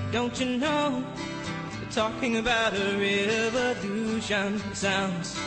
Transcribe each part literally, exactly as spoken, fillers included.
Don't you know? They're talking about a revolution. Sounds.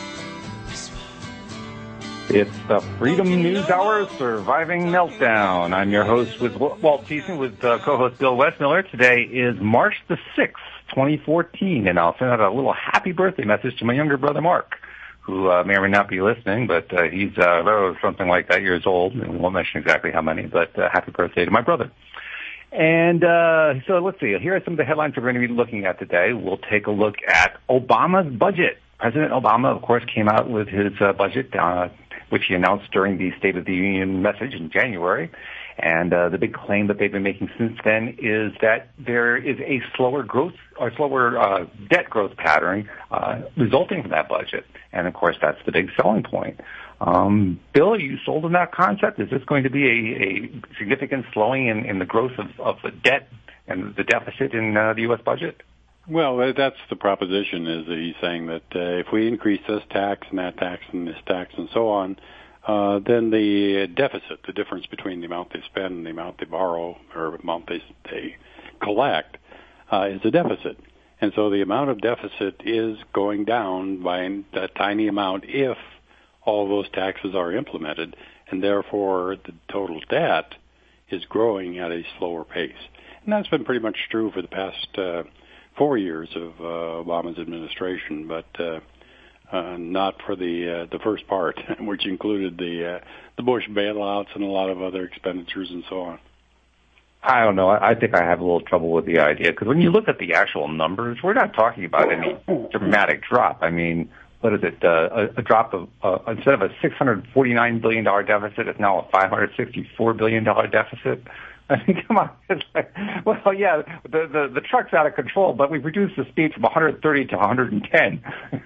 It's the Freedom News Hour, Surviving Meltdown. I'm your host with Walt Thiessen with uh, co-host Bill Westmiller. Today is March the sixth, twenty fourteen, and I'll send out a little happy birthday message to my younger brother Mark, who uh, may or may not be listening, but uh, he's uh, oh, something like that years old, and we won't mention exactly how many, but uh, happy birthday to my brother. And uh, so let's see. Here are some of the headlines we're going to be looking at today. We'll take a look at Obama's budget. President Obama, of course, came out with his uh, budget, uh, which he announced during the State of the Union message in January. And uh, the big claim that they've been making since then is that there is a slower growth or slower uh, debt growth pattern uh, resulting from that budget. And, of course, that's the big selling point. Um, Bill, are you sold on that concept? Is this going to be a, a significant slowing in, in the growth of, of the debt and the deficit in uh, the U S budget? Well, that's the proposition, is that he's saying that uh, if we increase this tax and that tax and this tax and so on, uh, then the deficit, the difference between the amount they spend and the amount they borrow or the amount they, they collect, uh, is a deficit. And so the amount of deficit is going down by a tiny amount if all those taxes are implemented, and therefore the total debt is growing at a slower pace. And that's been pretty much true for the past uh, four years of uh, Obama's administration, but uh, uh, not for the uh, the first part, which included the uh, the Bush bailouts and a lot of other expenditures and so on. I don't know. I think I have a little trouble with the idea, because when you look at the actual numbers, we're not talking about any dramatic drop. I mean, what is it? Uh, a, a drop of, uh, instead of a six hundred forty-nine billion dollars deficit, it's now a five hundred sixty-four billion dollars deficit. I mean, come on. It's like, well, yeah, the, the, the truck's out of control, but we've reduced the speed from one hundred thirty to one hundred ten.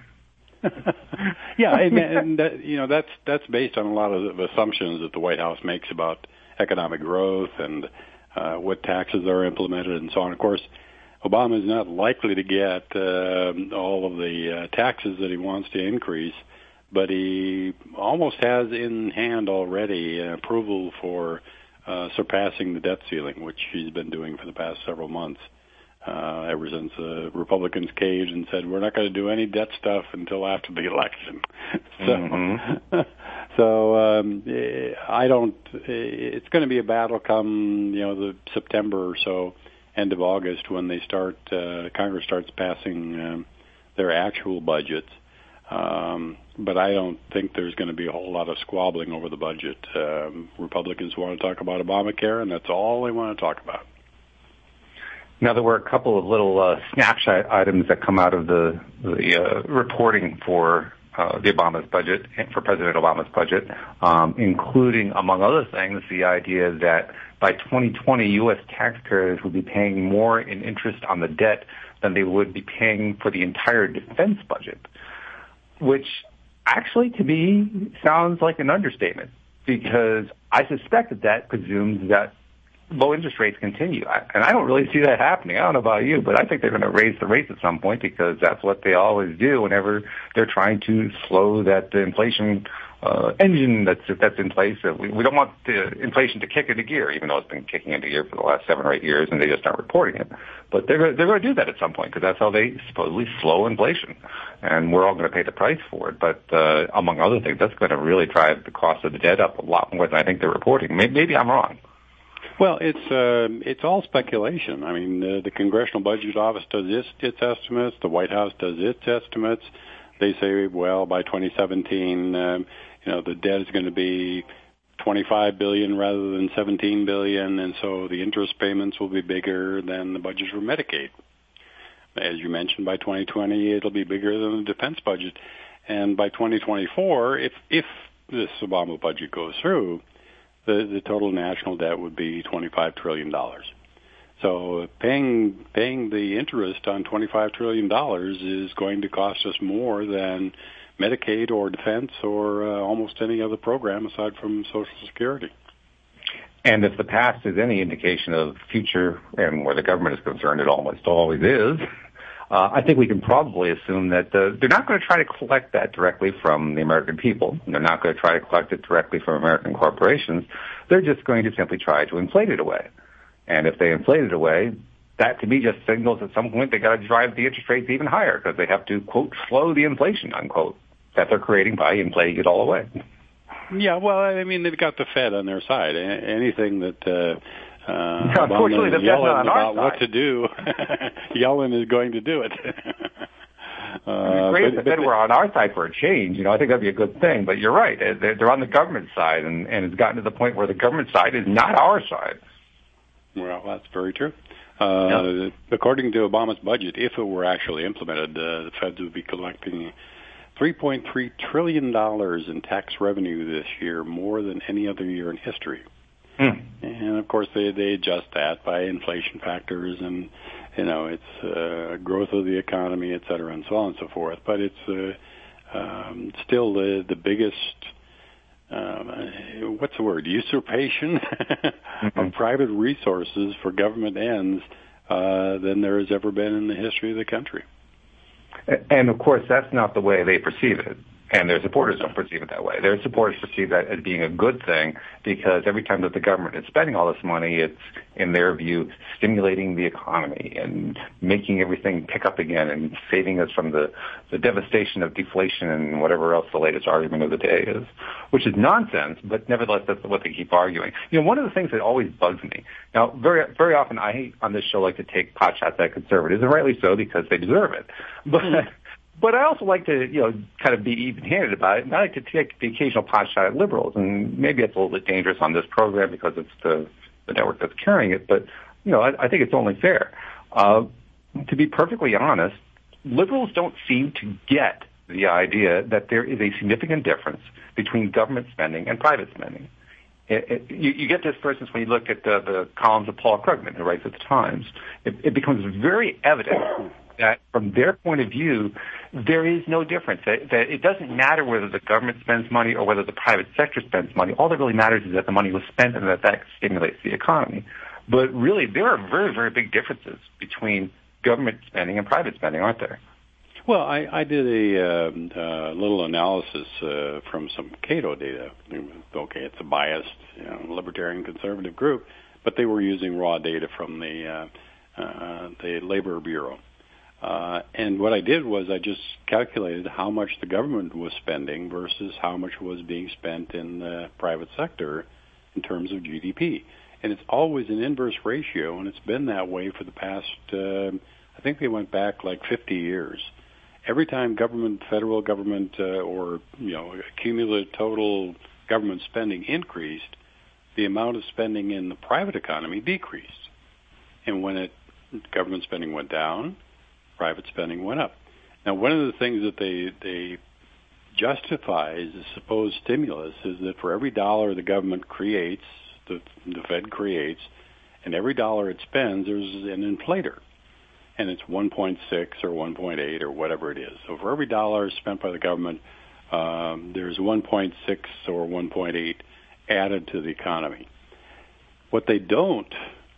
Yeah, and, and that, you know, that's that's based on a lot of assumptions that the White House makes about economic growth and uh, what taxes are implemented and so on. Of course, Obama is not likely to get uh, all of the uh, taxes that he wants to increase, but he almost has in hand already an approval for uh, surpassing the debt ceiling, which he's been doing for the past several months, uh, ever since the Republicans caved and said, we're not going to do any debt stuff until after the election. so, mm-hmm. so um, I don't, it's going to be a battle come, you know, the September or so, end of August, when they start, uh, Congress starts passing um, their actual budgets. Um, but I don't think there's going to be a whole lot of squabbling over the budget. Um, Republicans want to talk about Obamacare, and that's all they want to talk about. Now, there were a couple of little uh, snapshot items that come out of the, the uh, reporting for uh, the Obama's budget, for President Obama's budget, um, including, among other things, the idea that by twenty twenty, U S taxpayers will be paying more in interest on the debt than they would be paying for the entire defense budget, which actually, to me, sounds like an understatement, because I suspect that that presumes that low interest rates continue. I, and I don't really see that happening. I don't know about you, but I think they're going to raise the rates at some point, because that's what they always do whenever they're trying to slow that inflation uh, engine that's that's in place. We, we don't want the inflation to kick into gear, even though it's been kicking into gear for the last seven or eight years, and they just aren't reporting it. But they're they're going to do that at some point, because that's how they supposedly slow inflation, and we're all going to pay the price for it. But uh, among other things, that's going to really drive the cost of the debt up a lot more than I think they're reporting. Maybe, maybe I'm wrong. Well, it's uh, it's all speculation. I mean, uh, the Congressional Budget Office does its, its estimates. The White House does its estimates. They say, well, by twenty seventeen, um, you know, the debt is going to be twenty-five billion dollars rather than seventeen billion dollars, and so the interest payments will be bigger than the budget for Medicaid. As you mentioned, by twenty twenty, it'll be bigger than the defense budget. And by twenty twenty-four, if if this Obama budget goes through, the, the total national debt would be twenty-five trillion dollars. So paying paying the interest on twenty-five trillion dollars is going to cost us more than Medicaid or defense or uh, almost any other program aside from Social Security. And if the past is any indication of future, and where the government is concerned, it almost always is, uh, I think we can probably assume that uh, they're not going to try to collect that directly from the American people. They're not going to try to collect it directly from American corporations. They're just going to simply try to inflate it away. And if they inflate it away, that to me just signals at some point they got to drive the interest rates even higher because they have to, quote, slow the inflation, unquote, that they're creating by inflating it all away. Yeah, well, I mean, they've got the Fed on their side. Anything that uh, uh, unfortunately, Obama is the yelling Fed's not on our about side. what to do, Yellen is going to do it. Uh, It'd be great but, if the Fed were on our side for a change. You know, I think that'd be a good thing. But you're right; they're, they're on the government side, and, and it's gotten to the point where the government side is not our side. Well, that's very true. Uh, yeah. According to Obama's budget, if it were actually implemented, uh, the Feds would be collecting three point three trillion dollars in tax revenue this year, more than any other year in history. Hmm. And of course, they they adjust that by inflation factors and, you know, it's uh, growth of the economy, et cetera, and so on and so forth. But it's uh, um, still the the biggest, um, what's the word, usurpation mm-hmm. of private resources for government ends uh, than there has ever been in the history of the country. And, of course, that's not the way they perceive it. And their supporters don't perceive it that way. Their supporters perceive that as being a good thing because every time that the government is spending all this money, it's, in their view, stimulating the economy and making everything pick up again and saving us from the, the devastation of deflation and whatever else the latest argument of the day is, which is nonsense, but nevertheless, that's what they keep arguing. You know, one of the things that always bugs me, now, very, very often I, on this show, like to take pot shots at conservatives, and rightly so because they deserve it. But... But I also like to, you know, kind of be even-handed about it, and I like to take the occasional pot shot at liberals. And maybe it's a little bit dangerous on this program because it's the, the network that's carrying it, but, you know, I, I think it's only fair. Uh, to be perfectly honest, liberals don't seem to get the idea that there is a significant difference between government spending and private spending. It, it, you, you get this, for instance, when you look at the, the columns of Paul Krugman, who writes at the Times. It, it becomes very evident that from their point of view, there is no difference. That, that it doesn't matter whether the government spends money or whether the private sector spends money. All that really matters is that the money was spent and that that stimulates the economy. But really, there are very, very big differences between government spending and private spending, aren't there? Well, I, I did a uh, uh, little analysis uh, from some Cato data. Okay, it's a biased, you know, libertarian conservative group, but they were using raw data from the uh, uh, the Labor Bureau. Uh, and what I did was I just calculated how much the government was spending versus how much was being spent in the private sector in terms of G D P. And it's always an inverse ratio, and it's been that way for the past, uh, I think they went back like fifty years. Every time government, federal government, uh, or, you know, cumulative total government spending increased, the amount of spending in the private economy decreased. And when it, government spending went down, private spending went up. Now, one of the things that they they justify as a supposed stimulus is that for every dollar the government creates, the, the Fed creates, and every dollar it spends, there's an inflator. And it's one point six or one point eight or whatever it is. So for every dollar spent by the government, um, there's one point six or one point eight added to the economy. What they don't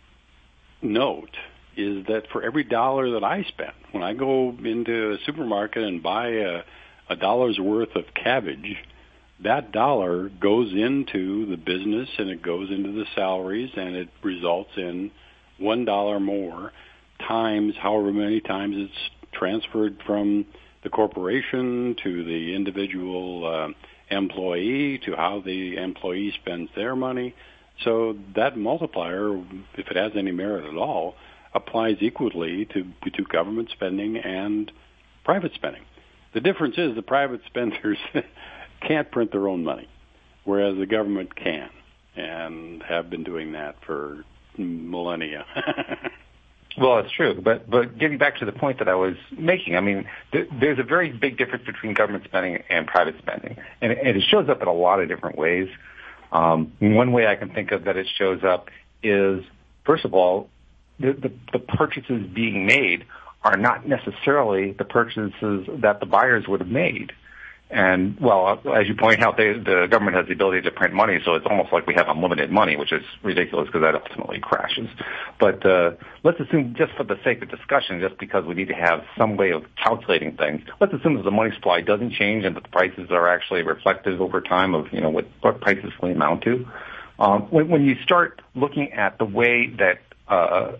note is that for every dollar that I spend, when I go into a supermarket and buy a, a dollar's worth of cabbage, that dollar goes into the business and it goes into the salaries and it results in one dollar more times however many times it's transferred from the corporation to the individual uh, employee to how the employee spends their money. So that multiplier, if it has any merit at all, applies equally to, to government spending and private spending. The difference is the private spenders can't print their own money, whereas the government can and have been doing that for millennia. Well, it's true, but but getting back to the point that I was making, I mean, th- there's a very big difference between government spending and private spending, and, and it shows up in a lot of different ways. Um, one way I can think of that it shows up is, first of all, the, the, the purchases being made are not necessarily the purchases that the buyers would have made. And, well, as you point out, they, the government has the ability to print money, so it's almost like we have unlimited money, which is ridiculous because that ultimately crashes. But uh, let's assume, just for the sake of discussion, just because we need to have some way of calculating things, let's assume that the money supply doesn't change and that the prices are actually reflective over time of, you know, what, what prices will amount to. Um, when, when you start looking at the way that uh,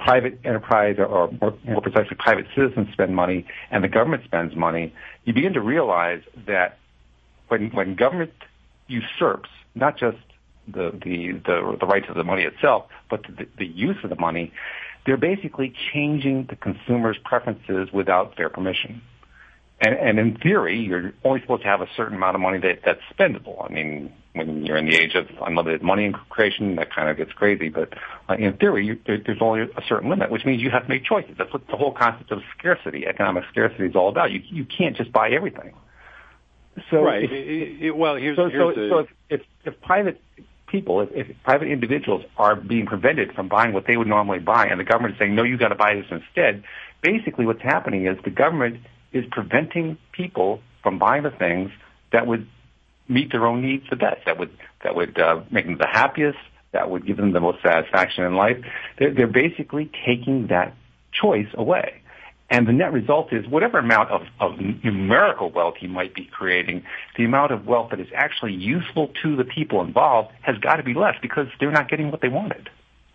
private enterprise, or, or more, more precisely private citizens spend money and the government spends money, you begin to realize that when when government usurps not just the the the, the rights of the money itself, but the, the use of the money, they're basically changing the consumer's preferences without their permission. And, and in theory, you're only supposed to have a certain amount of money that, that's spendable. I mean, when you're in the age of unlimited money creation, that kind of gets crazy. But uh, in theory, you, there, there's only a certain limit, which means you have to make choices. That's what the whole concept of scarcity, economic scarcity, is all about. You you can't just buy everything. So right. If, it, it, well, here's so, here's so, the... so if, if, if private people, if, if private individuals are being prevented from buying what they would normally buy, and the government is saying, no, you got to buy this instead, basically what's happening is the government is preventing people from buying the things that would meet their own needs the best, that would that would uh, make them the happiest, that would give them the most satisfaction in life. They're, they're basically taking that choice away. And the net result is whatever amount of, of numerical wealth you might be creating, the amount of wealth that is actually useful to the people involved has got to be less because they're not getting what they wanted.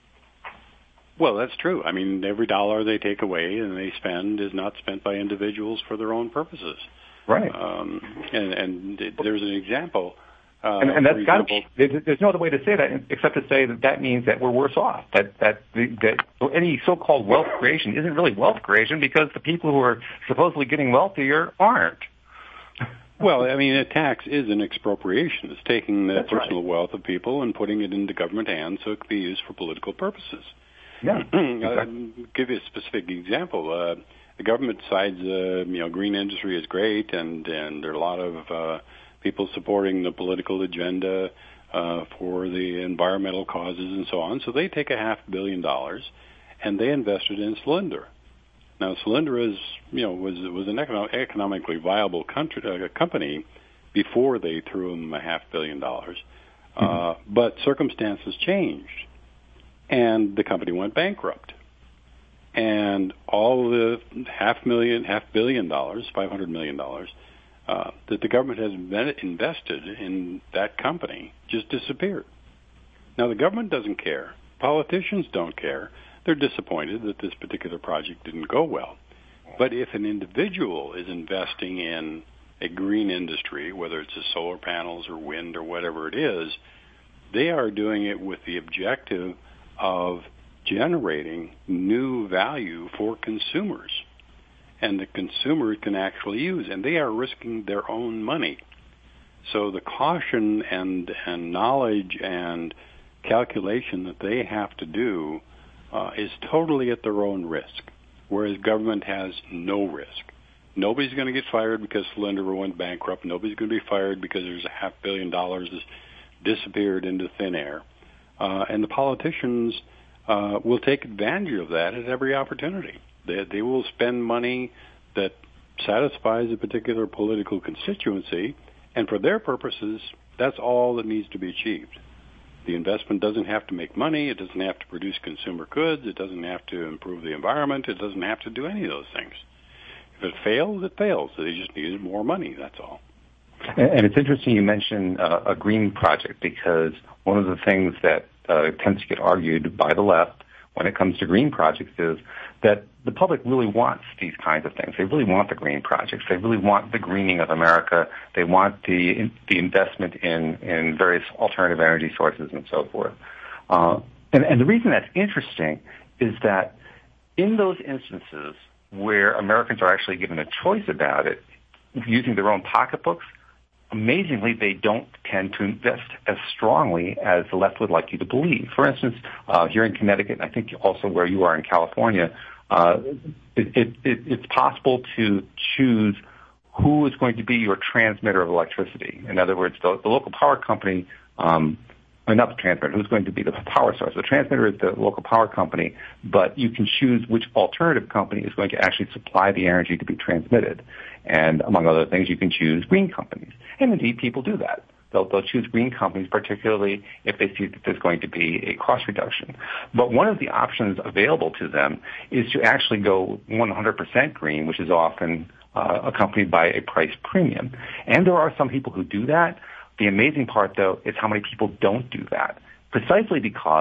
Well, that's true. I mean, every dollar they take away and they spend is not spent by individuals for their own purposes. Right. Um, and, and there's an example. Uh, and, and that's got to be, there's, there's no other way to say that except to say that that means that we're worse off. That that, the, that so any so-called wealth creation isn't really wealth creation because the people who are supposedly getting wealthier aren't. Well, I mean, a tax is an expropriation. It's taking the that's personal right. wealth of people and putting it into government hands so it can be used for political purposes. Yeah. Exactly. I'll give you a specific example. Uh, the government decides, uh, you know, green industry is great, and, and there are a lot of uh, people supporting the political agenda uh, for the environmental causes and so on. So they take a half billion dollars and they invest it in Solyndra. Now, Solyndra is, you know, was was an econo- economically viable country, uh, company before they threw them a half billion dollars. Mm-hmm. Uh, but circumstances changed. And the company went bankrupt. And all the half million, half billion dollars, five hundred million dollars, uh, that the government has invested in that company just disappeared. Now, the government doesn't care. Politicians don't care. They're disappointed that this particular project didn't go well. But if an individual is investing in a green industry, whether it's a solar panels or wind or whatever it is, they are doing it with the objective of generating new value for consumers, and the consumers can actually use, and they are risking their own money. So the caution and and knowledge and calculation that they have to do uh, is totally at their own risk, whereas government has no risk. Nobody's going to get fired because Solyndra went bankrupt. Nobody's going to be fired because there's a half billion dollars that's disappeared into thin air. Uh, and the politicians uh, will take advantage of that at every opportunity. They, they will spend money that satisfies a particular political constituency, and for their purposes, that's all that needs to be achieved. The investment doesn't have to make money. It doesn't have to produce consumer goods. It doesn't have to improve the environment. It doesn't have to do any of those things. If it fails, it fails. They just needed more money, that's all. And it's interesting you mention uh, a green project, because one of the things that uh, tends to get argued by the left when it comes to green projects is that the public really wants these kinds of things. They really want the green projects. They really want the greening of America. They want the the investment in, in various alternative energy sources and so forth. Uh, and, and the reason that's interesting is that in those instances where Americans are actually given a choice about it, using their own pocketbooks, amazingly, they don't tend to invest as strongly as the left would like you to believe. For instance, uh, here in Connecticut, and I think also where you are in California, uh, it, it, it, it's possible to choose who is going to be your transmitter of electricity. In other words, the, the local power company, um, or not the transmitter, who's going to be the power source. The transmitter is the local power company, but you can choose which alternative company is going to actually supply the energy to be transmitted. And among other things, you can choose green companies. And indeed, people do that. They'll, they'll choose green companies, particularly if they see that there's going to be a cost reduction. But one of the options available to them is to actually go one hundred percent green, which is often uh, accompanied by a price premium. And there are some people who do that. The amazing part, though, is how many people don't do that, precisely because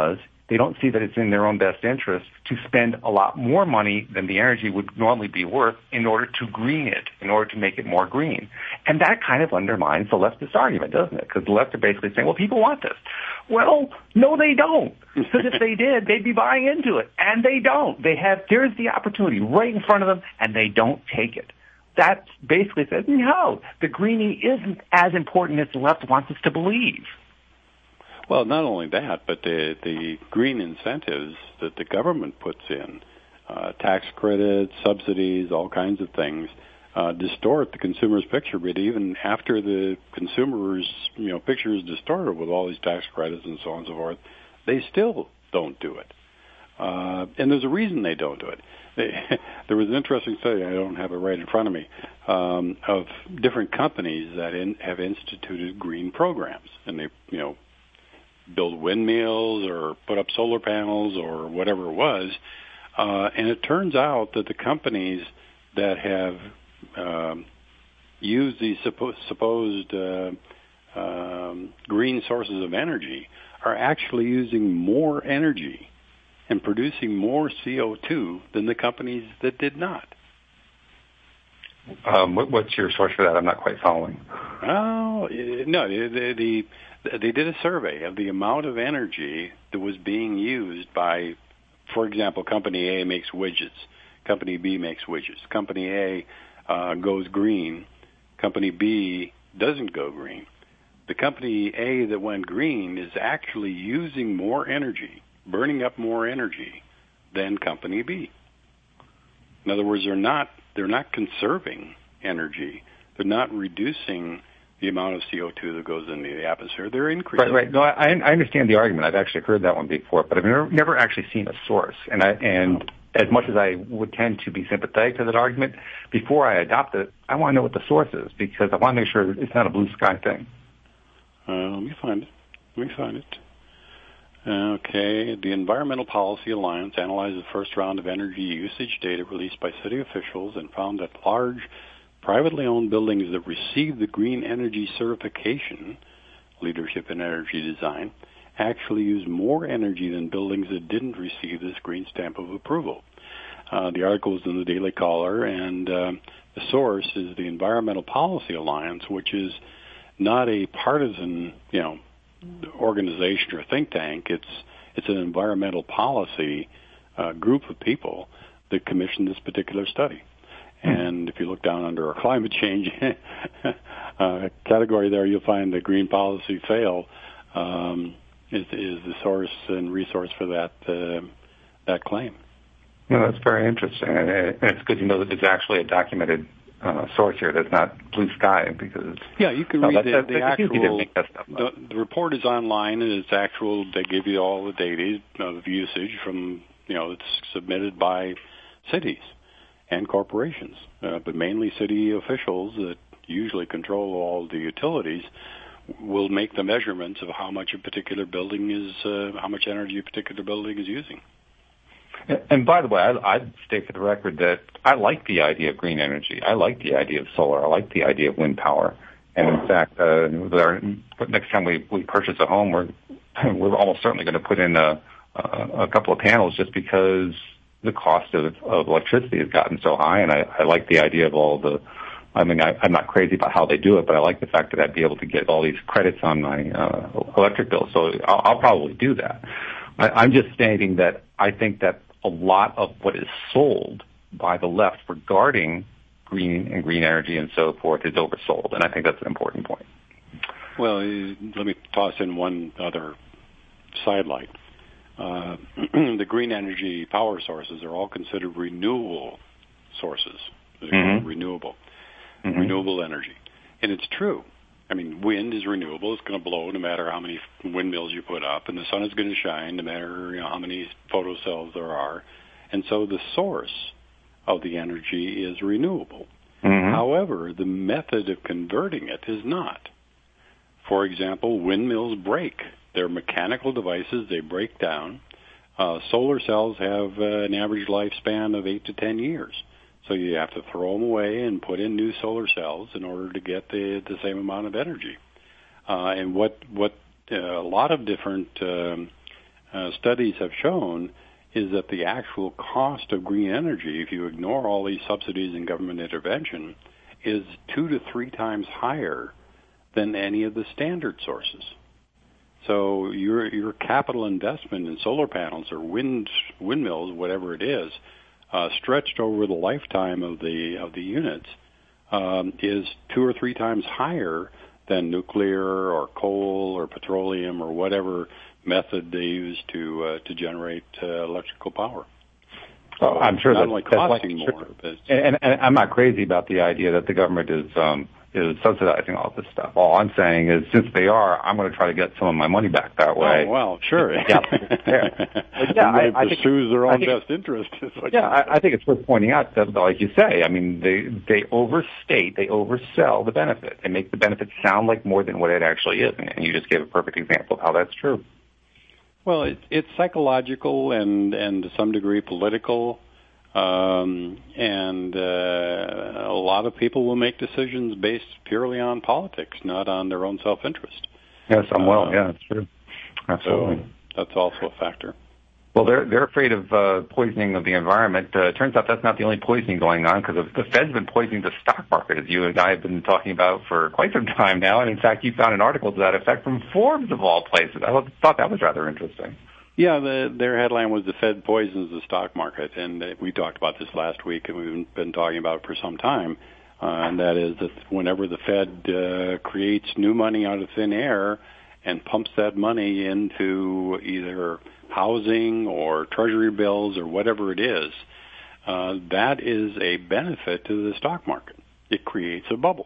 they don't see that it's in their own best interest to spend a lot more money than the energy would normally be worth in order to green it, in order to make it more green. And that kind of undermines the leftist argument, doesn't it? Because the left are basically saying, well, people want this. Well, no, they don't. Because if they did, they'd be buying into it. And they don't. They have, there's the opportunity right in front of them, and they don't take it. That basically says, no, the greening isn't as important as the left wants us to believe. Well, not only that, but the, the green incentives that the government puts in, uh, tax credits, subsidies, all kinds of things, uh, distort the consumer's picture. But even after the consumer's, you know, picture is distorted with all these tax credits and so on and so forth, they still don't do it. Uh, and there's a reason they don't do it. They, there was an interesting study, I don't have it right in front of me, um, of different companies that in, have instituted green programs. And they, you know, build windmills or put up solar panels or whatever it was. Uh, and it turns out that the companies that have um, used these suppo- supposed uh, um, green sources of energy are actually using more energy and producing more C O two than the companies that did not. Um, what, what's your source for that? I'm not quite following. Oh, no, the, the They did a survey of the amount of energy that was being used by, for example, Company A makes widgets, Company B makes widgets. Company A uh, goes green, Company B doesn't go green. The Company A that went green is actually using more energy, burning up more energy than Company B. In other words, they're not they're not conserving energy. They're not reducing the amount of C O two that goes into the atmosphere. They're increasing. Right, right. No, I, I understand the argument. I've actually heard that one before, but I've never, never actually seen a source. And I, and as much as I would tend to be sympathetic to that argument, before I adopt it, I want to know what the source is because I want to make sure it's not a blue sky thing. Uh, let me find it. Let me find it. Okay. The Environmental Policy Alliance analyzed the first round of energy usage data released by city officials and found that large privately owned buildings that received the green energy certification, leadership in energy design, actually use more energy than buildings that didn't receive this green stamp of approval. Uh, the article is in the Daily Caller, and uh, the source is the Environmental Policy Alliance, which is not a partisan, you know, organization or think tank. It's it's an environmental policy uh, group of people that commissioned this particular study. And if you look down under our climate change uh, category there, you'll find the green policy fail um, is, is the source and resource for that uh, that claim. No, that's very interesting. And it's good to know that it's actually a documented uh, source here that's not blue sky because... Yeah, you can no, read that, the, that, the that, actual... Make that stuff the, the report is online and it's actual. They give you all the data of usage from, you know, it's submitted by cities and corporations, uh, but mainly city officials that usually control all the utilities will make the measurements of how much a particular building is, uh, how much energy a particular building is using. And by the way, I, I'd state for the record that I like the idea of green energy. I like the idea of solar. I like the idea of wind power. And in fact, uh, our, next time we, we purchase a home, we're we're almost certainly going to put in a, a, a couple of panels just because the cost of, of electricity has gotten so high, and I, I like the idea of all the, I mean, I, I'm not crazy about how they do it, but I like the fact that I'd be able to get all these credits on my uh, electric bill, so I'll, I'll probably do that. I, I'm just stating that I think that a lot of what is sold by the left regarding green and green energy and so forth is oversold, and I think that's an important point. Well, let me toss in one other sidelight. Uh, the green energy power sources are all considered renewable sources. They're mm-hmm. renewable, mm-hmm. renewable energy. And it's true. I mean, wind is renewable. It's going to blow no matter how many windmills you put up, and the sun is going to shine no matter, you know, how many photocells there are. And so the source of the energy is renewable. Mm-hmm. However, the method of converting it is not. For example, windmills break. They're mechanical devices. They break down. Uh, solar cells have uh, an average lifespan of eight to ten years. So you have to throw them away and put in new solar cells in order to get the, the same amount of energy. Uh, and what what uh, a lot of different um, uh, studies have shown is that the actual cost of green energy, if you ignore all these subsidies and government intervention, is two to three times higher than any of the standard sources. So your your capital investment in solar panels or wind windmills, whatever it is, uh, stretched over the lifetime of the of the units, um, is two or three times higher than nuclear or coal or petroleum or whatever method they use to uh, to generate uh, electrical power. Oh, I'm sure not that's, only that's costing like, more, but and, and, and I'm not crazy about the idea that the government is um, is subsidizing all this stuff. All I'm saying is, since they are, I'm going to try to get some of my money back that way. Oh, well, sure. Yeah, yeah. yeah I, I pursues think, their own think, best interest. Is what yeah, I, I think it's worth pointing out that, like you say, I mean, they they overstate, they oversell the benefit. They make the benefit sound like more than what it actually is, and you just gave a perfect example of how that's true. Well, it, it's psychological and, and to some degree political, um, and uh, a lot of people will make decisions based purely on politics, not on their own self-interest. Yes, I'm well. Uh, yeah, that's true. Absolutely. So that's also a factor. Well, they're they're afraid of uh, poisoning of the environment. Uh, it turns out that's not the only poisoning going on, because the Fed's been poisoning the stock market, as you and I have been talking about for quite some time now. And in fact, you found an article to that effect from Forbes, of all places. I thought that was rather interesting. Yeah, the, their headline was "The Fed Poisons the Stock Market," and uh, we talked about this last week, and we've been talking about it for some time. Uh, and that is that whenever the Fed uh, creates new money out of thin air and pumps that money into either housing or treasury bills or whatever it is, uh, that is a benefit to the stock market. It creates a bubble.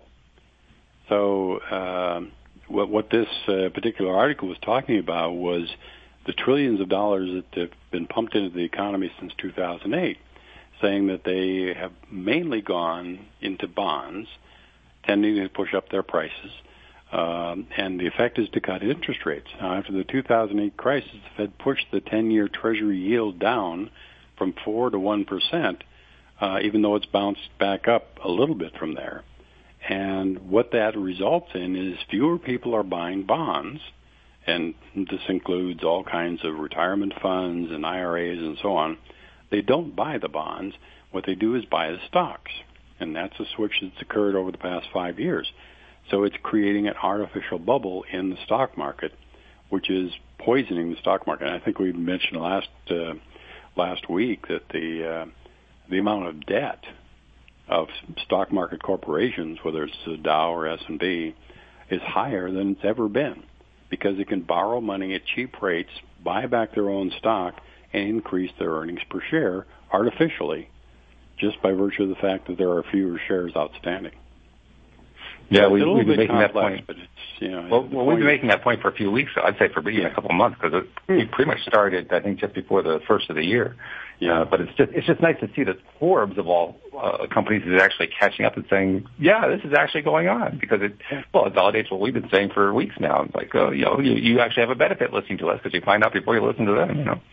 So uh, what, what this uh, particular article was talking about was the trillions of dollars that have been pumped into the economy since two thousand eight, saying that they have mainly gone into bonds, tending to push up their prices. Um, and the effect is to cut interest rates. Now, after the two thousand eight crisis, the Fed pushed the ten-year Treasury yield down from four to one percent, uh, even though it's bounced back up a little bit from there. And what that results in is fewer people are buying bonds, and this includes all kinds of retirement funds and I R As and so on. They don't buy the bonds. What they do is buy the stocks, and that's a switch that's occurred over the past five years. So it's creating an artificial bubble in the stock market, which is poisoning the stock market. And I think we mentioned last uh, last week that the uh, the amount of debt of stock market corporations, whether it's the Dow or S and P, is higher than it's ever been, because it can borrow money at cheap rates, buy back their own stock, and increase their earnings per share artificially, just by virtue of the fact that there are fewer shares outstanding. Yeah, so we, we've been making complex, that point. But it's, you know, well, well we've been making that point for a few weeks. I'd say for even yeah. a couple of months, because it, it pretty much started, I think, just before the first of the year. Yeah. Uh, but it's just it's just nice to see that Forbes, of all uh, companies, is actually catching up and saying, yeah, this is actually going on, because it well it validates what we've been saying for weeks now. It's like, oh, you know, you, you actually have a benefit listening to us, because you find out before you listen to them, you know.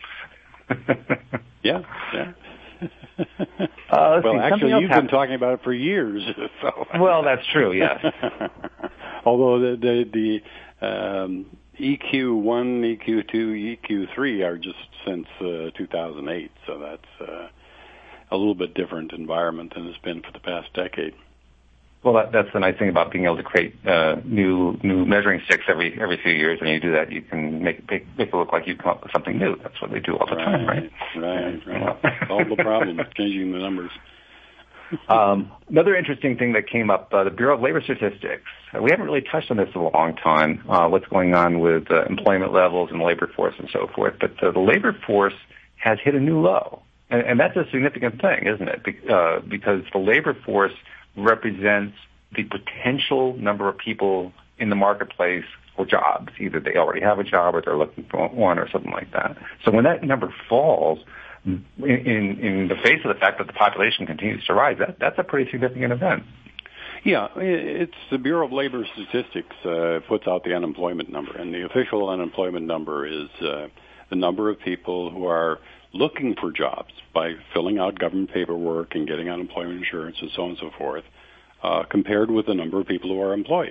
yeah, yeah. uh, well, see, actually, you've happened. been talking about it for years. So. Well, that's true, yes. Although the the, the um, E Q one, E Q two, E Q three are just since uh, two thousand eight, so that's uh, a little bit different environment than it's been for the past decade. Well, that, that's the nice thing about being able to create uh, new new measuring sticks every every few years. When you do that, you can make make, make it look like you've come up with something new. That's what they do all the right, time, right? Right, right. That's all the problem, changing the numbers. um, another interesting thing that came up, uh, the Bureau of Labor Statistics. Uh, we haven't really touched on this in a long time, uh, what's going on with uh, employment levels and labor force and so forth. But uh, the labor force has hit a new low. And, and that's a significant thing, isn't it? Be- uh, because the labor force represents the potential number of people in the marketplace for jobs. Either they already have a job or they're looking for one or something like that. So when that number falls, in, in, in the face of the fact that the population continues to rise, that, that's a pretty significant event. Yeah, it's the Bureau of Labor Statistics uh, puts out the unemployment number, and the official unemployment number is uh, the number of people who are looking for jobs by filling out government paperwork and getting unemployment insurance and so on and so forth, uh, compared with the number of people who are employed.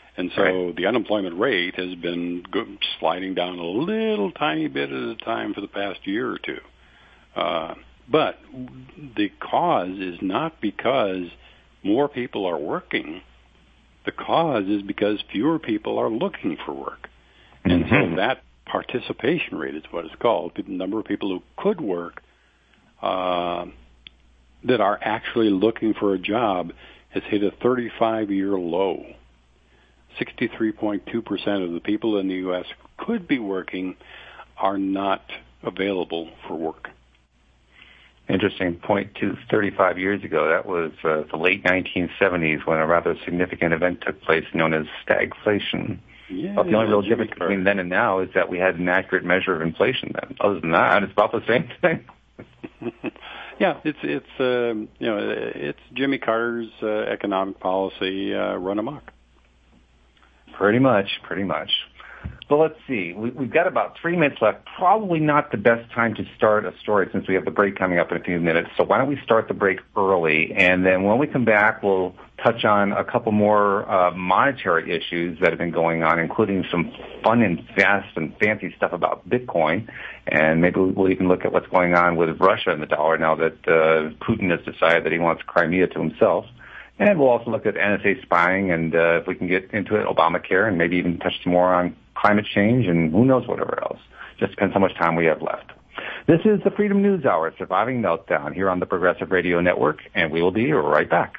And so right. the unemployment rate has been go- sliding down a little tiny bit at a time for the past year or two. Uh, but the cause is not because more people are working. The cause is because fewer people are looking for work. And mm-hmm. so that participation rate is what it's called, the number of people who could work uh, that are actually looking for a job has hit a thirty-five-year low. sixty-three point two percent of the people in the U S who could be working are not available for work. Interesting point, too. thirty-five years ago, that was uh, the late nineteen seventies when a rather significant event took place known as stagflation. Yeah, but the only real Jimmy difference Carter. between then and now is that we had an accurate measure of inflation then. Other than that, it's about the same thing. Yeah, it's it's uh, you know it's Jimmy Carter's uh, economic policy uh, run amok. Pretty much, pretty much. But let's see. We, we've got about three minutes left. Probably not the best time to start a story since we have the break coming up in a few minutes. So why don't we start the break early, and then when we come back, we'll touch on a couple more uh, monetary issues that have been going on, including some fun and fast and fancy stuff about Bitcoin, and maybe we'll even look at what's going on with Russia and the dollar now that uh, Putin has decided that he wants Crimea to himself. And we'll also look at N S A spying, and uh, if we can get into it, Obamacare, and maybe even touch some more on climate change, and who knows whatever else. Just depends how much time we have left. This is the Freedom News Hour, Surviving Meltdown, here on the Progressive Radio Network, and we will be right back.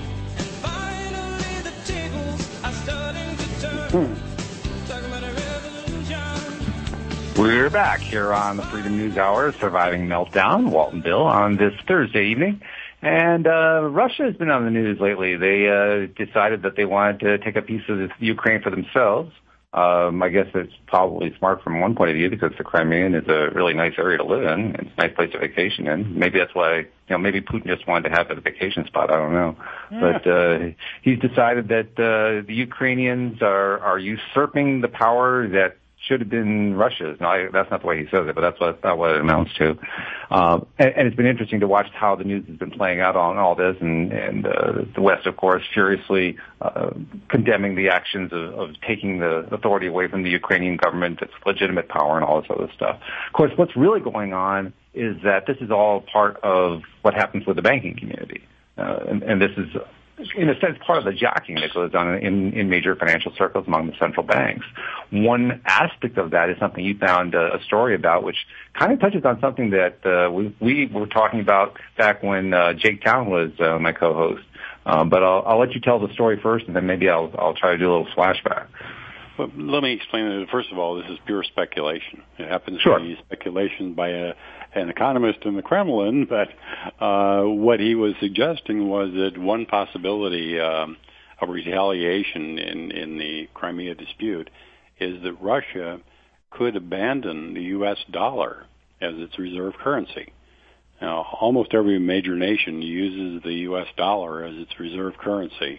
We're back here on the Freedom News Hour, Surviving Meltdown, Walt and Bill, on this Thursday evening. And uh, Russia has been on the news lately. They uh, decided that they wanted to take a piece of this Ukraine for themselves. Um, I guess it's probably smart from one point of view because the Crimean is a really nice area to live in. It's a nice place to vacation in. Maybe that's why, you know, maybe Putin just wanted to have a vacation spot. I don't know. Yeah. But uh, he's decided that uh, the Ukrainians are, are usurping the power that should have been Russia's. No, I, that's not the way he says it, but that's what, that's what it amounts to. Um, and, and it's been interesting to watch how the news has been playing out on all this, and, and uh, the West, of course, furiously uh, condemning the actions of, of taking the authority away from the Ukrainian government, its legitimate power, and all this other stuff. Of course, what's really going on is that this is all part of what happens with the banking community. Uh, and, and this is, in a sense, part of the jockeying that goes on in, in major financial circles among the central banks. One aspect of that is something you found uh, a story about, which kind of touches on something that uh, we, we were talking about back when uh, Jake Town was uh, my co-host. Um, but I'll, I'll let you tell the story first, and then maybe I'll, I'll try to do a little flashback. Well, let me explain it. First of all, this is pure speculation. It happens sure. to be speculation by a, an economist in the Kremlin, but uh, what he was suggesting was that one possibility um, of retaliation in, in the Crimea dispute is that Russia could abandon the U S dollar as its reserve currency. Now, almost every major nation uses the U S dollar as its reserve currency,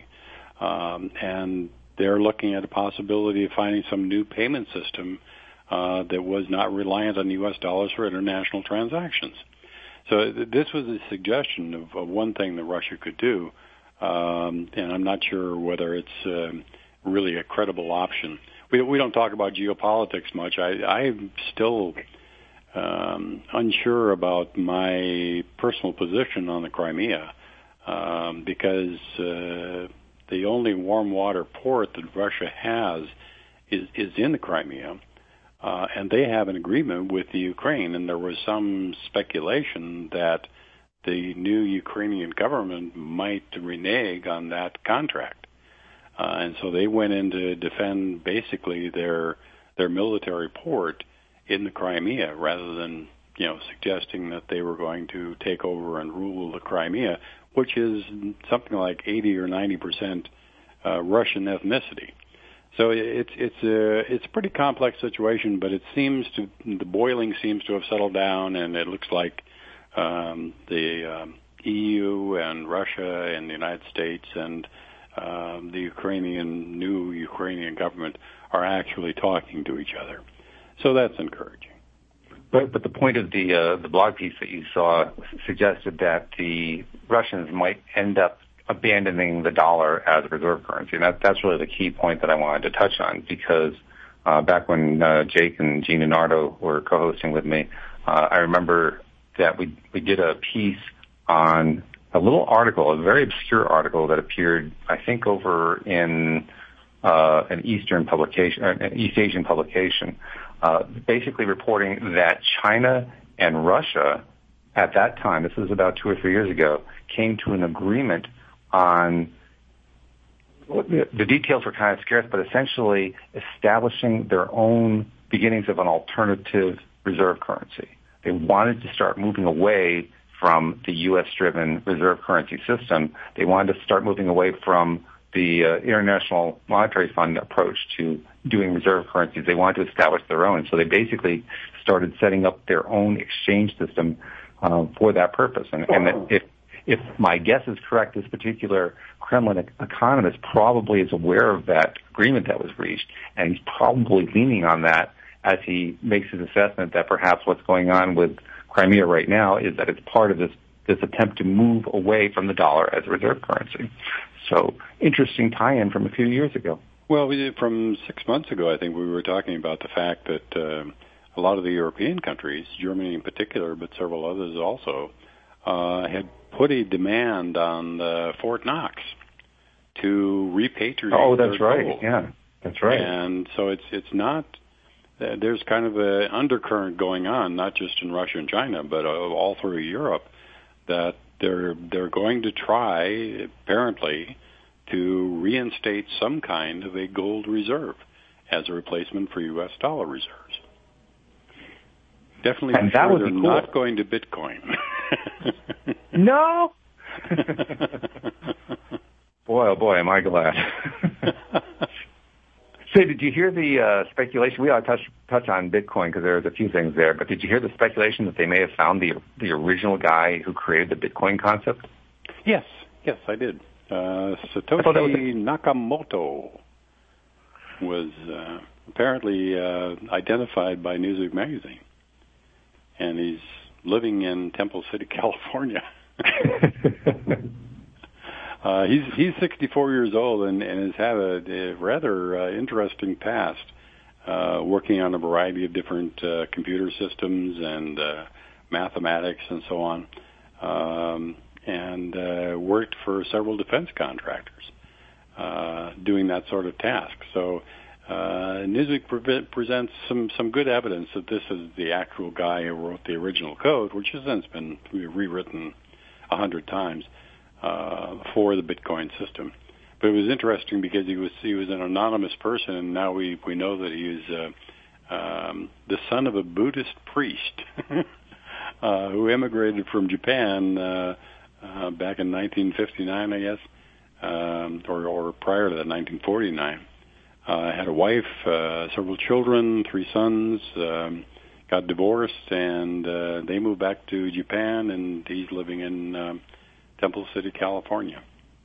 um, and they're looking at a possibility of finding some new payment system uh, that was not reliant on U S dollars for international transactions. So th- this was a suggestion of, of one thing that Russia could do, um, and I'm not sure whether it's um, really a credible option. We, we don't talk about geopolitics much. I, I'm still um, unsure about my personal position on the Crimea um, because uh, the only warm water port that Russia has is, is in the Crimea, uh, and they have an agreement with the Ukraine, and there was some speculation that the new Ukrainian government might renege on that contract. Uh, and so they went in to defend basically their their military port in the Crimea rather than, you know, suggesting that they were going to take over and rule the Crimea, which is something like eighty or ninety percent uh, Russian ethnicity. So it's it's a it's a pretty complex situation, but it seems to the boiling seems to have settled down, and it looks like um, the um, E U and Russia and the United States and um, the Ukrainian new Ukrainian government are actually talking to each other. So that's encouraging. But, but the point of the uh, the blog piece that you saw suggested that the Russians might end up abandoning the dollar as a reserve currency. And that, that's really the key point that I wanted to touch on, because uh, back when uh, Jake and Gene and Nardo were co-hosting with me, uh, I remember that we we did a piece on a little article, a very obscure article that appeared, I think, over in uh, an Eastern publication, an East Asian publication, uh, basically reporting that China and Russia at that time, this was about two or three years ago, came to an agreement on, the details were kind of scarce, but essentially establishing their own beginnings of an alternative reserve currency. They wanted to start moving away from the U S-driven reserve currency system. They wanted to start moving away from the uh, International Monetary Fund approach to doing reserve currencies. They wanted to establish their own. So they basically started setting up their own exchange system uh, for that purpose. And, and that if If my guess is correct, this particular Kremlin economist probably is aware of that agreement that was reached, and he's probably leaning on that as he makes his assessment that perhaps what's going on with Crimea right now is that it's part of this, this attempt to move away from the dollar as a reserve currency. So interesting tie-in from a few years ago. Well, we did, from six months ago, I think we were talking about the fact that uh, a lot of the European countries, Germany in particular, but several others also, uh, had put a demand on uh, Fort Knox to repatriate. Oh, that's their right. gold. Yeah, that's right. And so it's it's not. Uh, there's kind of an undercurrent going on, not just in Russia and China, but uh, all through Europe, that they're they're going to try, apparently, to reinstate some kind of a gold reserve as a replacement for U S dollar reserves. Definitely, and that sure would they're be cool. not going to Bitcoin. No. Boy, oh boy, am I glad. So, did you hear the uh, speculation? We ought to touch touch on Bitcoin because there's a few things there. But did you hear the speculation that they may have found the the original guy who created the Bitcoin concept? Yes, yes, I did. Uh, Satoshi Nakamoto was uh, apparently uh, identified by Newsweek magazine, and he's living in Temple City, California. uh, he's he's sixty-four years old and, and has had a, a rather uh, interesting past, uh, working on a variety of different uh, computer systems and uh, mathematics and so on, um, and uh, worked for several defense contractors uh, doing that sort of task. So uh, Newsweek pre- presents some, some good evidence that this is the actual guy who wrote the original code, which has since been rewritten a hundred times uh, for the Bitcoin system. But it was interesting because he was he was an anonymous person, and now we, we know that he is uh, um, the son of a Buddhist priest uh, who immigrated from Japan uh, uh, back in nineteen fifty-nine, I guess, um, or, or prior to that, nineteen forty-nine. Uh, had a wife, uh, several children, three sons, um, got divorced, and uh, they moved back to Japan, and he's living in um, Temple City, California.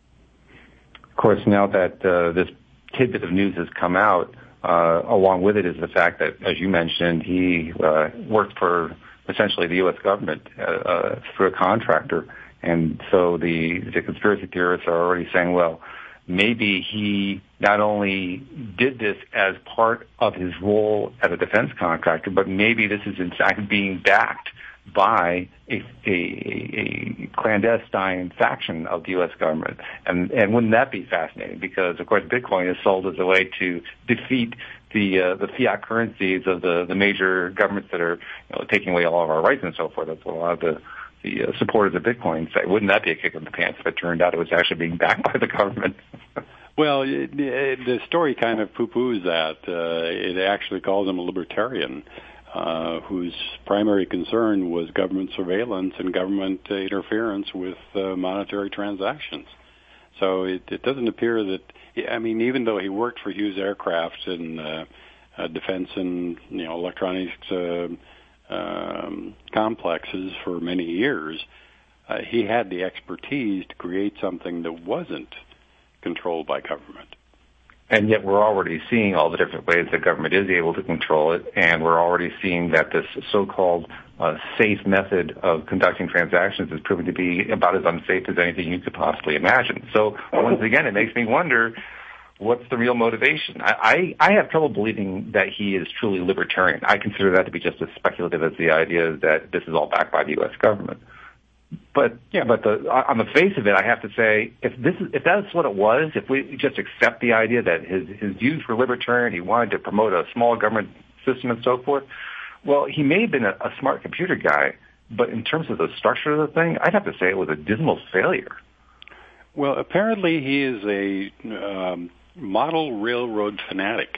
Of course, now that uh, this tidbit of news has come out, uh, along with it is the fact that, as you mentioned, he uh, worked for essentially the U S government uh, uh, through a contractor, and so the, the conspiracy theorists are already saying, well, maybe he not only did this as part of his role as a defense contractor, but maybe this is in fact being backed by a, a, a clandestine faction of the U S government. And, and wouldn't that be fascinating? Because, of course, Bitcoin is sold as a way to defeat the uh, the fiat currencies of the, the major governments that are, you know, taking away all of our rights and so forth. That's what a lot of the the uh, supporters of Bitcoin say. Wouldn't that be a kick in the pants if it turned out it was actually being backed by the government? Well, it, it, the story kind of poo-poos that. Uh, it actually calls him a libertarian, uh, whose primary concern was government surveillance and government uh, interference with uh, monetary transactions. So it, it doesn't appear that, I mean, even though he worked for Hughes Aircraft and uh, uh, defense and, you know, electronics uh, Um, complexes for many years, uh, he had the expertise to create something that wasn't controlled by government. And yet we're already seeing all the different ways the government is able to control it, and we're already seeing that this so-called uh, safe method of conducting transactions is proving to be about as unsafe as anything you could possibly imagine. So once again, it makes me wonder, what's the real motivation? I, I, I have trouble believing that he is truly libertarian. I consider that to be just as speculative as the idea that this is all backed by the U S government. But yeah, but the, on the face of it, I have to say, if this is, if that's what it was, if we just accept the idea that his his views were libertarian, he wanted to promote a small government system and so forth, well, he may have been a, a smart computer guy, but in terms of the structure of the thing, I'd have to say it was a dismal failure. Well, apparently he is a um, model railroad fanatic,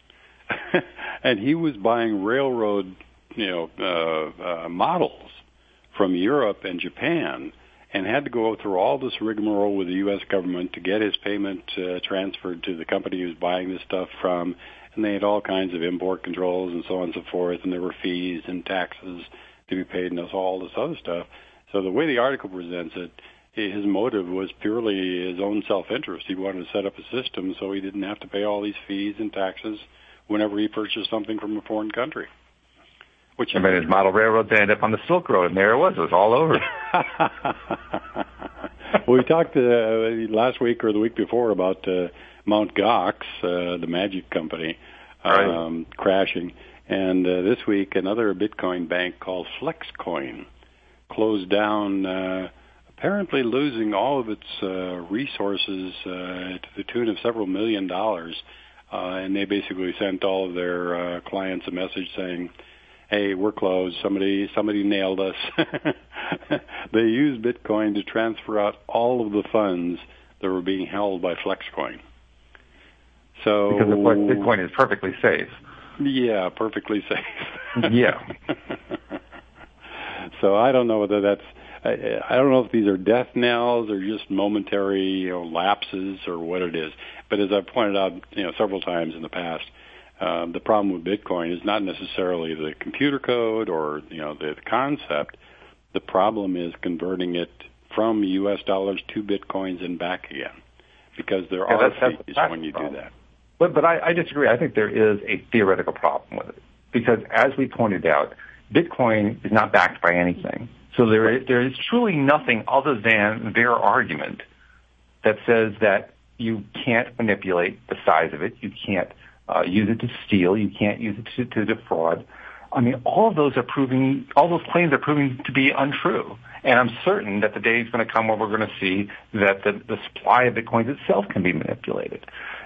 and he was buying railroad, you know, uh, uh, models from Europe and Japan, and had to go through all this rigmarole with the U S government to get his payment uh, transferred to the company he was buying this stuff from, and they had all kinds of import controls and so on and so forth, and there were fees and taxes to be paid and all this other stuff. So the way the article presents it, his motive was purely his own self-interest. He wanted to set up a system so he didn't have to pay all these fees and taxes whenever he purchased something from a foreign country. Which I mean, his model railroad ended up on the Silk Road, and there it was. It was all over. Well, we talked uh, last week or the week before about uh, Mount Gox, uh, the magic company, um, right. crashing. And uh, this week, another Bitcoin bank called Flexcoin closed down, uh, apparently losing all of its uh, resources uh, to the tune of several million dollars. Uh, and they basically sent all of their uh, clients a message saying, hey, we're closed. Somebody, somebody nailed us. They used Bitcoin to transfer out all of the funds that were being held by Flexcoin. So because of course Bitcoin is perfectly safe. Yeah, perfectly safe. Yeah. So I don't know whether that's. I, I don't know if these are death knells or just momentary, you know, lapses or what it is. But as I've pointed out, you know, several times in the past. Um, the problem with Bitcoin is not necessarily the computer code or, you know, the, the concept. The problem is converting it from U S dollars to Bitcoins and back again, because there yeah, are that's, that's, fees that's when you do that. But but I, I disagree. I think there is a theoretical problem with it, because as we pointed out, Bitcoin is not backed by anything. So there is, there is truly nothing other than their argument that says that you can't manipulate the size of it, you can't Uh, use it to steal. You can't use it to, to defraud. I mean, all of those are proving, all those claims are proving to be untrue. And I'm certain that the day is going to come where we're going to see that the, the supply of Bitcoins itself can be manipulated.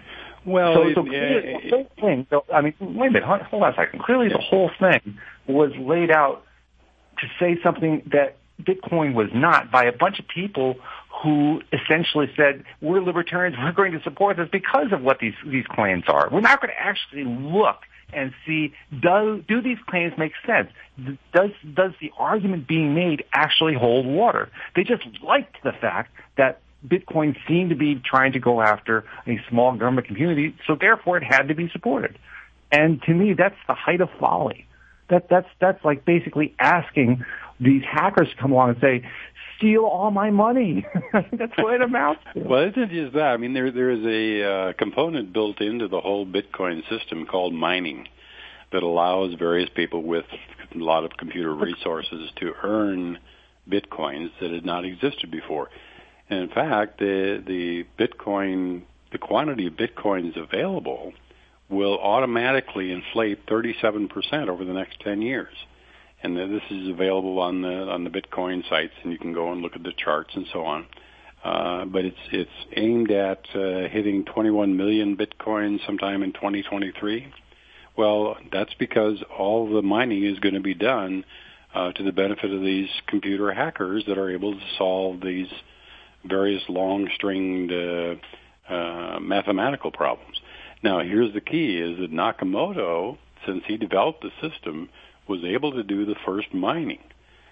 Well, so, it, so clearly, uh, the whole thing, so, I mean, wait a minute, hold, hold on a second. Clearly the whole thing was laid out to say something that Bitcoin was not by a bunch of people who essentially said, we're libertarians, we're going to support this because of what these, these claims are. We're not going to actually look and see, do, do these claims make sense? Does, does the argument being made actually hold water? They just liked the fact that Bitcoin seemed to be trying to go after a small government community, so therefore it had to be supported. And to me, that's the height of folly. That, that's, that's like basically asking these hackers to come along and say, steal all my money. That's what it amounts to. Well, isn't just that. I mean, there there is a uh, component built into the whole Bitcoin system called mining that allows various people with a lot of computer resources to earn Bitcoins that had not existed before. And in fact, the the Bitcoin, the quantity of Bitcoins available will automatically inflate thirty-seven percent over the next ten years. And this is available on the on the Bitcoin sites, and you can go and look at the charts and so on. Uh, but it's it's aimed at uh, hitting twenty-one million Bitcoins sometime in twenty twenty-three. Well, that's because all the mining is going to be done uh, to the benefit of these computer hackers that are able to solve these various long-stringed uh, uh, mathematical problems. Now, here's the key: is that Nakamoto, since he developed the system, was able to do the first mining.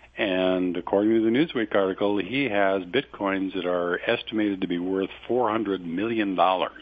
And according to the Newsweek article, he has Bitcoins that are estimated to be worth four hundred million dollars.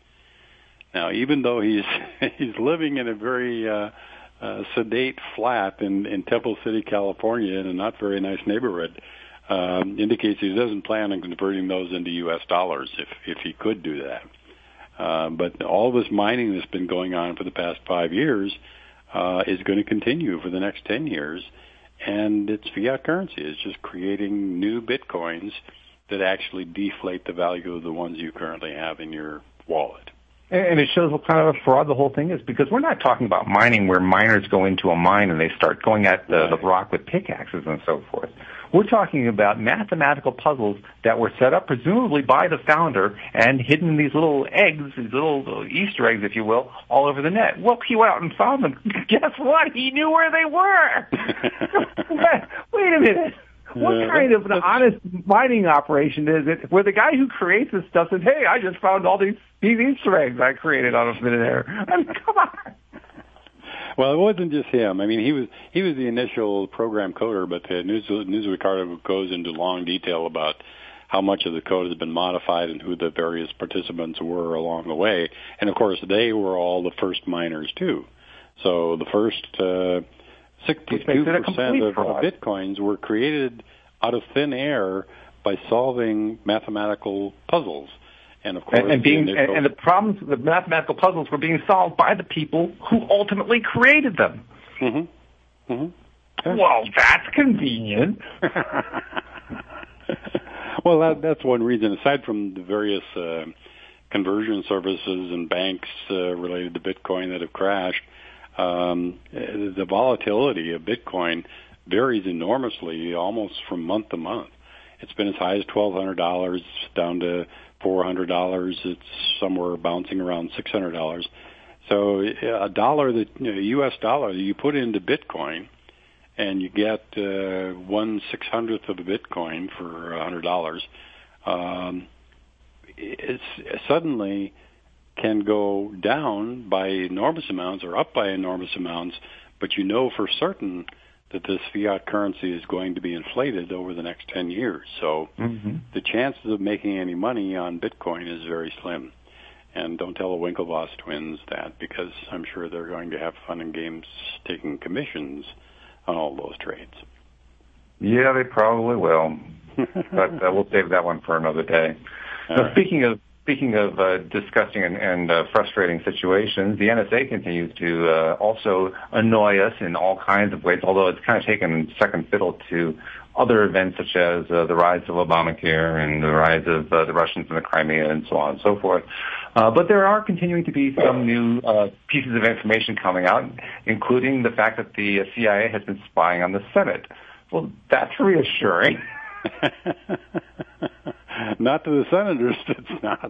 Now, even though he's he's living in a very uh, uh, sedate flat in, in Temple City, California, in a not very nice neighborhood, um, indicates he doesn't plan on converting those into U S dollars if, if he could do that. Uh, but all this mining that's been going on for the past five years uh, is going to continue for the next ten years, and it's fiat currency. It's just creating new bitcoins that actually deflate the value of the ones you currently have in your wallet. And it shows what kind of a fraud the whole thing is, because we're not talking about mining where miners go into a mine and they start going at the, the rock with pickaxes and so forth. We're talking about mathematical puzzles that were set up presumably by the founder and hidden in these little eggs, these little Easter eggs, if you will, all over the net. Well, he went out and found them. Guess what? He knew where they were. Wait a minute. What yeah, kind of an honest mining operation is it where the guy who creates this stuff says, hey, I just found all these, these Easter eggs I created on a minute there. I mean, come on. Well, it wasn't just him. I mean, he was he was the initial program coder, but the News, News article goes into long detail about how much of the code has been modified and who the various participants were along the way. And, of course, they were all the first miners, too. So the first... Uh, sixty-two percent of, of bitcoins were created out of thin air by solving mathematical puzzles. And of course, and, and being the and, and the problems, the mathematical puzzles were being solved by the people who ultimately created them. Mm-hmm. Mm-hmm. Well, that's convenient. Well, that, that's one reason. Aside from the various uh, conversion services and banks uh, related to Bitcoin that have crashed, Um, the volatility of Bitcoin varies enormously, almost from month to month. It's been as high as twelve hundred dollars, down to four hundred dollars. It's somewhere bouncing around six hundred dollars. So a dollar, that you know, a U S dollar that you put into Bitcoin, and you get uh, one six hundredth of a Bitcoin for a hundred dollars. Um, it's suddenly can go down by enormous amounts or up by enormous amounts, but you know for certain that this fiat currency is going to be inflated over the next ten years. So mm-hmm. the chances of making any money on Bitcoin is very slim. And don't tell the Winklevoss twins that, because I'm sure they're going to have fun and games taking commissions on all those trades. Yeah, they probably will. But uh, we'll save that one for another day. Now, right. Speaking of Speaking of uh, disgusting and, and uh, frustrating situations, the N S A continues to uh, also annoy us in all kinds of ways, although it's kind of taken second fiddle to other events such as uh, the rise of Obamacare and the rise of uh, the Russians in the Crimea and so on and so forth. Uh, but there are continuing to be some new uh, pieces of information coming out, including the fact that the C I A has been spying on the Senate. Well, that's reassuring. Not to the senators, it's not.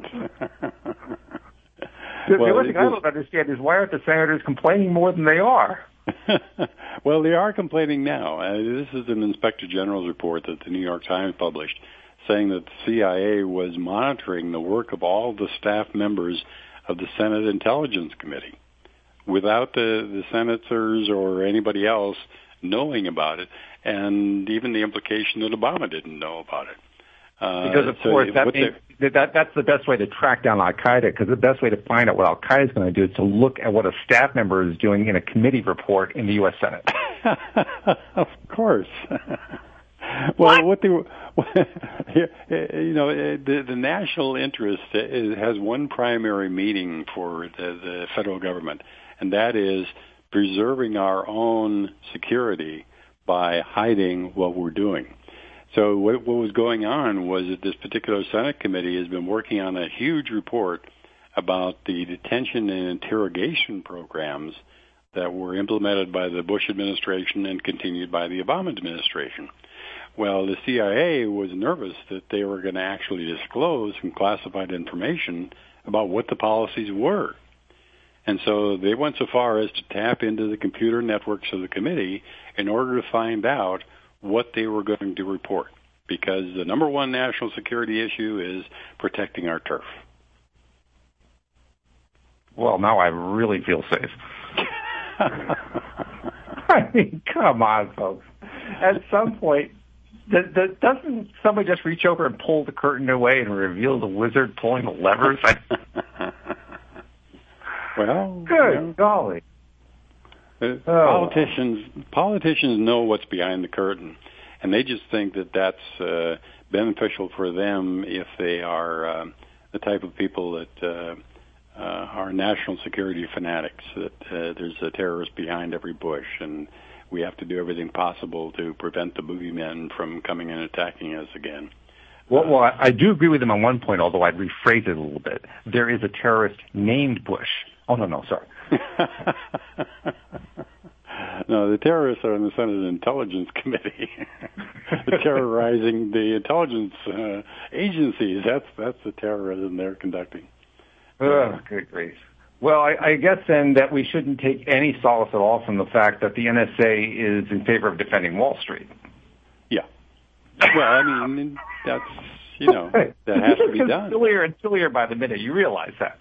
The well, only thing I don't understand is why aren't the senators complaining more than they are? Well, they are complaining now. Uh, this is an Inspector General's report that the New York Times published, saying that the C I A was monitoring the work of all the staff members of the Senate Intelligence Committee without the, the senators or anybody else knowing about it, and even the implication that Obama didn't know about it. Uh, because, of so course, that, means, that that's the best way to track down Al-Qaeda, because the best way to find out what Al-Qaeda is going to do is to look at what a staff member is doing in a committee report in the U S Senate. Of course. Well, what, what the, you know, the, the national interest is, has one primary meaning for the, the federal government, and that is preserving our own security by hiding what we're doing. So what, what was going on was that this particular Senate committee has been working on a huge report about the detention and interrogation programs that were implemented by the Bush administration and continued by the Obama administration. Well, the C I A was nervous that they were going to actually disclose some classified information about what the policies were. And so they went so far as to tap into the computer networks of the committee in order to find out what they were going to report, because the number one national security issue is protecting our turf. Well, now I really feel safe. I mean, come on, folks. At some point, the, the, doesn't somebody just reach over and pull the curtain away and reveal the wizard pulling the levers? Well, good you know, golly. Uh, oh. Politicians politicians know what's behind the curtain, and they just think that that's uh, beneficial for them if they are uh, the type of people that uh, uh, are national security fanatics, that uh, there's a terrorist behind every bush, and we have to do everything possible to prevent the boogeymen from coming and attacking us again. Well, well, I do agree with him on one point, although I'd rephrase it a little bit. There is a terrorist named Bush. Oh, no, no, sorry. No, the terrorists are in the Senate Intelligence Committee, terrorizing the intelligence uh, agencies. That's that's the terrorism they're conducting. Oh, good grief. Well, I, I guess then that we shouldn't take any solace at all from the fact that the N S A is in favor of defending Wall Street. Yeah. Well, I mean, that's, you know, that has to be done. Sillier and sillier by the minute. You realize that.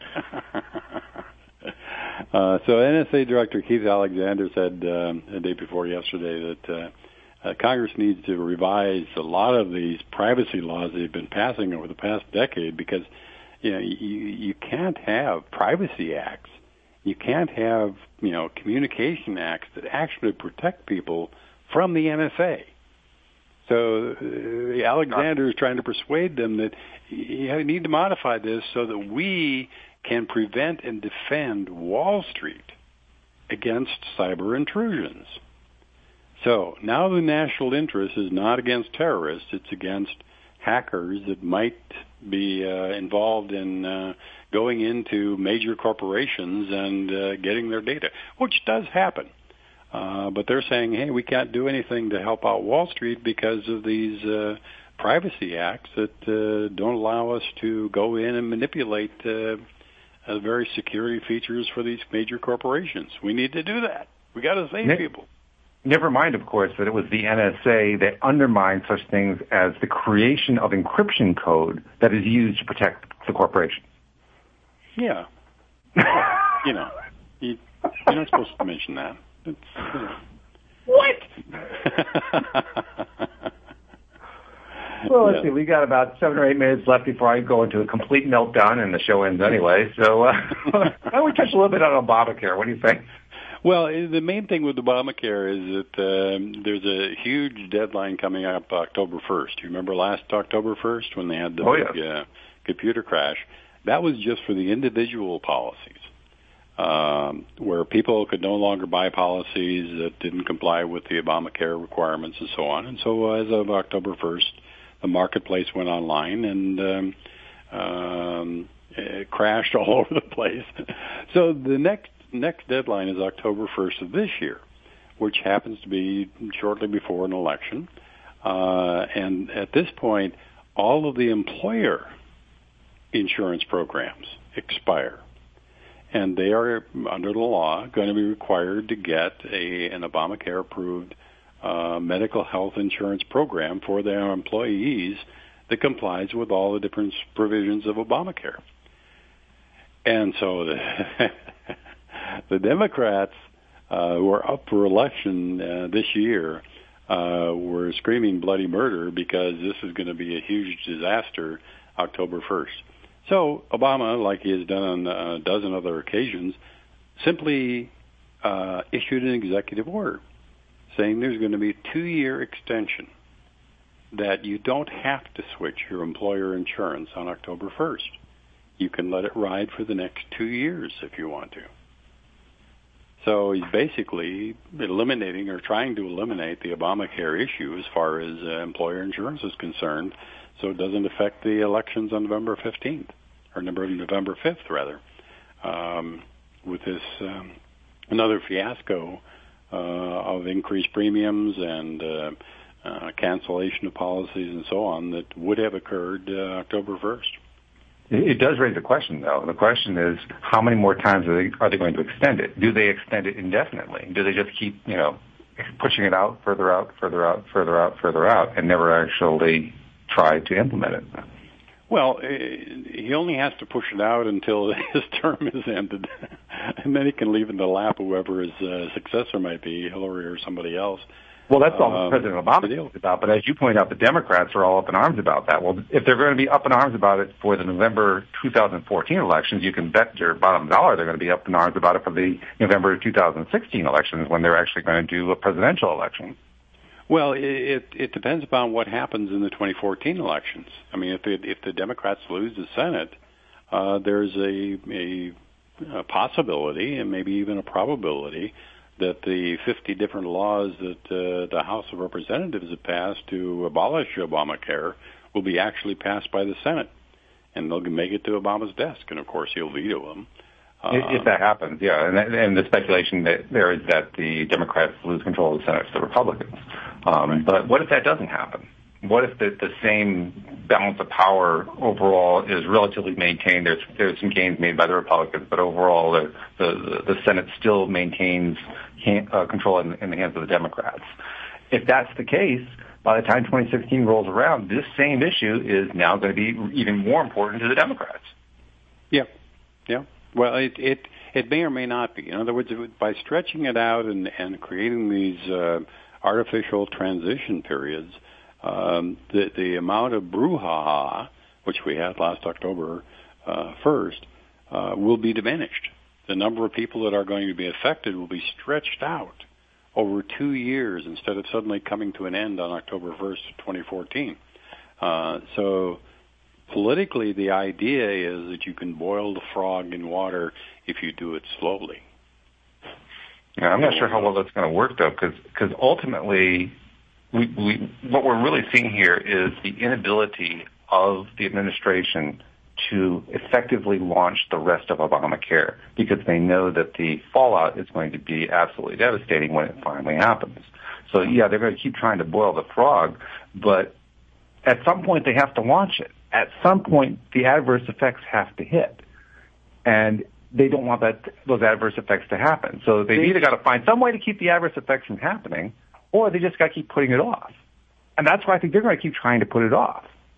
uh, so N S A Director Keith Alexander said um, the day before yesterday that uh, uh, Congress needs to revise a lot of these privacy laws they've been passing over the past decade, because you know you, you can't have privacy acts, you can't have you know communication acts that actually protect people from the N S A. So uh, Alexander is trying to persuade them that you need to modify this so that we can prevent and defend Wall Street against cyber intrusions. So now the national interest is not against terrorists, it's against hackers that might be uh, involved in uh, going into major corporations and uh, getting their data, which does happen. Uh, but they're saying, hey, we can't do anything to help out Wall Street because of these uh, privacy acts that uh, don't allow us to go in and manipulate uh, uh, various security features for these major corporations. We need to do that. We got to save ne- people. Never mind, of course, that it was the N S A that undermined such things as the creation of encryption code that is used to protect the corporation. Yeah. you know, you, you're not supposed to mention that. It's, you know. What? Well, let's yeah. see. We got about seven or eight minutes left before I go into a complete meltdown, and the show ends anyway. So uh, why don't we touch a little bit on Obamacare? What do you think? Well, the main thing with Obamacare is that um, there's a huge deadline coming up October first. You remember last October first when they had the oh, big yeah. uh, computer crash? That was just for the individual policies. Um, where people could no longer buy policies that didn't comply with the Obamacare requirements and so on. And so uh, as of October first, the marketplace went online and um, um, it crashed all over the place. So the next next deadline is October first of this year, which happens to be shortly before an election. Uh, and at this point, all of the employer insurance programs expire. And they are, under the law, going to be required to get a, an Obamacare-approved uh, medical health insurance program for their employees that complies with all the different provisions of Obamacare. And so the, the Democrats uh, who are up for election uh, this year uh, were screaming bloody murder because this is going to be a huge disaster October first. So Obama, like he has done on a dozen other occasions, simply uh, issued an executive order saying there's going to be a two-year extension, that you don't have to switch your employer insurance on October first. You can let it ride for the next two years if you want to. So he's basically eliminating or trying to eliminate the Obamacare issue as far as uh, employer insurance is concerned, so it doesn't affect the elections on November fifteenth, or November fifth, rather, um, with this um, another fiasco uh, of increased premiums and uh, uh, cancellation of policies and so on that would have occurred uh, October first. It does raise a question, though. The question is, how many more times are they, are they going to extend it? Do they extend it indefinitely? Do they just keep, you know, pushing it out, further out, further out, further out, further out, and never actually try to implement it? Well, he only has to push it out until his term is ended, and then he can leave in the lap whoever his uh, successor might be, Hillary or somebody else. Well, that's all um, President Obama is about, but as you point out, the Democrats are all up in arms about that. Well, if they're going to be up in arms about it for the November two thousand fourteen elections, you can bet your bottom dollar they're going to be up in arms about it for the November two thousand sixteen elections when they're actually going to do a presidential election. Well, it it depends upon what happens in the twenty fourteen elections. I mean, if the, if the Democrats lose the Senate, uh, there's a, a a possibility and maybe even a probability that the fifty different laws that uh, the House of Representatives have passed to abolish Obamacare will be actually passed by the Senate, and they'll make it to Obama's desk, and of course he'll veto them. Uh, if, if that happens, yeah, and, and the speculation that there is that the Democrats lose control of the Senate to the Republicans. Um, right. But what if that doesn't happen? What if the, the same balance of power overall is relatively maintained? There's there's some gains made by the Republicans, but overall the the, the Senate still maintains hand, uh, control in, in the hands of the Democrats. If that's the case, by the time twenty sixteen rolls around, this same issue is now going to be even more important to the Democrats. Yeah, yeah. Well, it it it may or may not be. In other words, by stretching it out and and creating these uh, artificial transition periods, um, the the amount of brouhaha, which we had last October uh, first, uh, will be diminished. The number of people that are going to be affected will be stretched out over two years instead of suddenly coming to an end on October first, twenty fourteen. Uh, so politically, the idea is that you can boil the frog in water if you do it slowly. Yeah, I'm not sure how well that's going to work, though, because ultimately we, we, what we're really seeing here is the inability of the administration to effectively launch the rest of Obamacare because they know that the fallout is going to be absolutely devastating when it finally happens. So, yeah, they're going to keep trying to boil the frog, but at some point they have to launch it. At some point, the adverse effects have to hit, and they don't want that those adverse effects to happen. So they've either got to find some way to keep the adverse effects from happening, or they just got to keep putting it off. And that's why I think they're going to keep trying to put it off.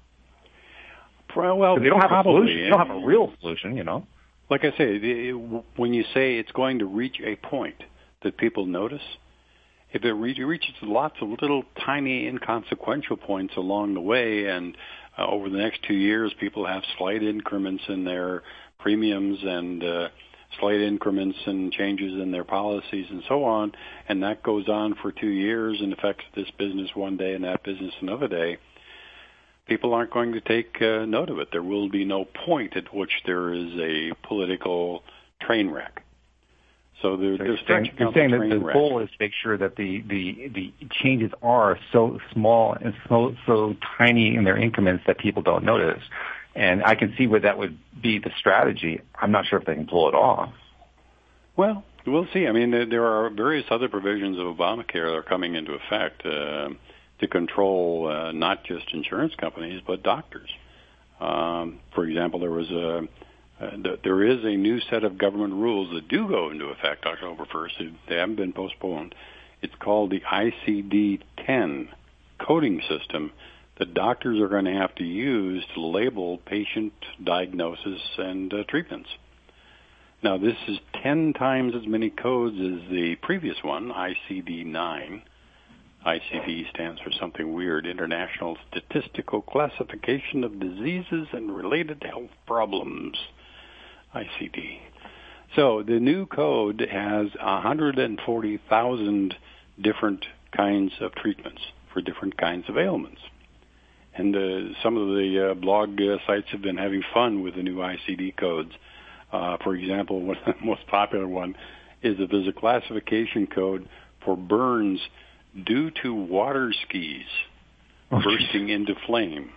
Well, they don't have probably, a solution. They don't have a real solution, you know. Like I say, when you say it's going to reach a point that people notice, if it reaches lots of little tiny inconsequential points along the way, and uh, over the next two years people have slight increments in their premiums and uh, slight increments and changes in their policies and so on, and that goes on for two years and affects this business one day and that business another day, people aren't going to take uh, note of it. There will be no point at which there is a political train wreck. So they're, they're saying, you're saying that the goal is to make sure that the, the, the changes are so small and so so tiny in their increments that people don't notice. And I can see where that would be the strategy. I'm not sure if they can pull it off. Well, we'll see. I mean, there are various other provisions of Obamacare that are coming into effect uh, to control uh, not just insurance companies but doctors. Um, for example, there was a Uh, there is a new set of government rules that do go into effect October first. They haven't been postponed. It's called the I C D ten coding system that doctors are going to have to use to label patient diagnosis and uh, treatments. Now, this is ten times as many codes as the previous one, I C D nine. I C D stands for something weird, International Statistical Classification of Diseases and Related Health Problems. I C D. So the new code has one hundred forty thousand different kinds of treatments for different kinds of ailments. And uh, some of the uh, blog uh, sites have been having fun with the new I C D codes. Uh, for example, one of the most popular one is that there's a classification code for burns due to water skis oh, bursting into flame.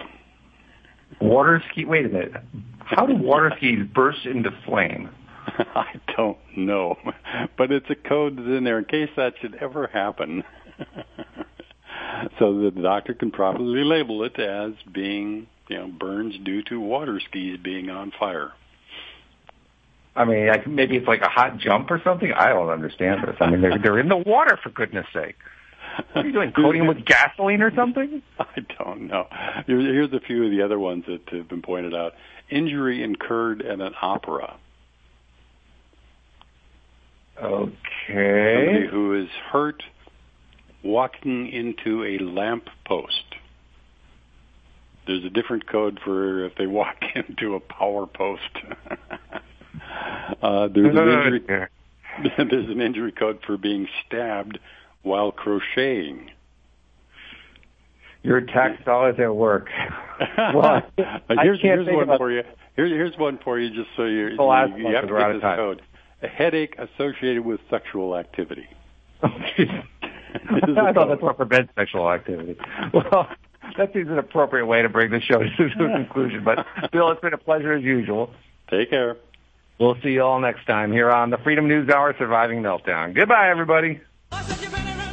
Water ski? Wait a minute. How do water skis burst into flame? I don't know, but it's a code that's in there in case that should ever happen, so that the doctor can properly label it as being, you know, burns due to water skis being on fire. I mean, I, maybe it's like a hot jump or something. I don't understand this. I mean, they're they're in the water, for goodness sake. What are you doing, coating them with gasoline or something? I don't know. Here's a few of the other ones that have been pointed out. Injury incurred at an opera. Okay. Somebody who is hurt walking into a lamp post. There's a different code for if they walk into a power post. uh, there's, an injury, there's an injury code for being stabbed while crocheting. Your tax dollars at work. Well, here's here's one about... for you. Here, here's one for you, just so you, you, you have to get this code. A headache associated with sexual activity. I thought that's what prevents sexual activity. Well, that seems an appropriate way to bring the show to a conclusion. But, Bill, it's been a pleasure as usual. Take care. We'll see you all next time here on the Freedom News Hour Surviving Meltdown. Goodbye, everybody.